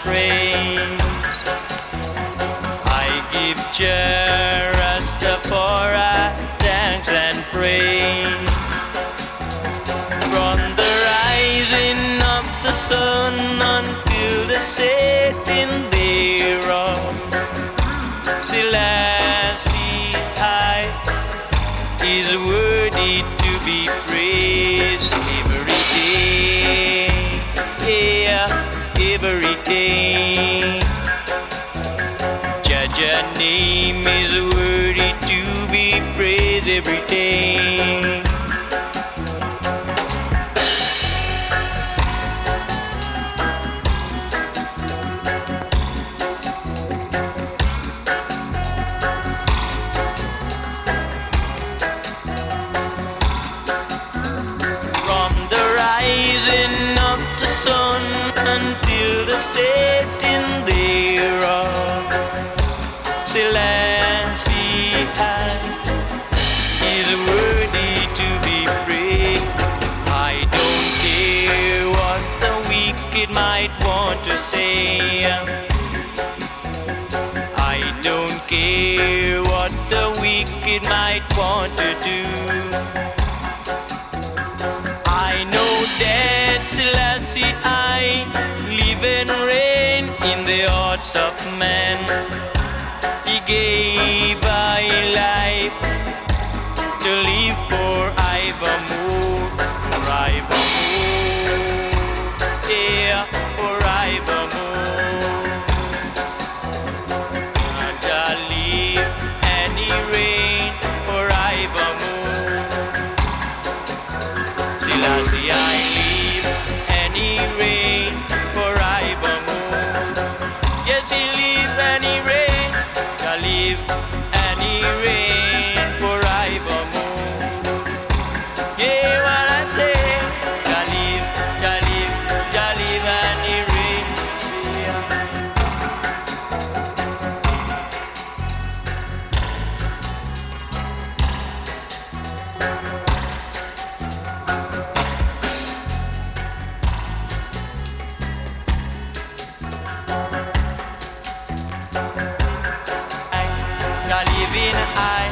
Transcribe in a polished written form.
praise. I give Jah Rastafari thanks and praise. From the rising of the sun until the setting thereof, Selassie I is worthy to be praised every day, yeah, every day. Jaja name is worthy to be praised every day. Until the setting thereof, Selassie I is worthy to be praised. I don't care what the wicked might want to say. I don't care what the wicked might want to do. I know that Selassie I live and reign in the hearts of man. He gave I life to live forevermore, forevermore, yeah, forevermore. And I live and he reign forevermore. Selassie I live and he reign forevermore. Yes, he live and he reign. Jah live and he reign forevermore. Yeah, what I say. Jah live, Jah live, Jah live and he reign. Jah live in I.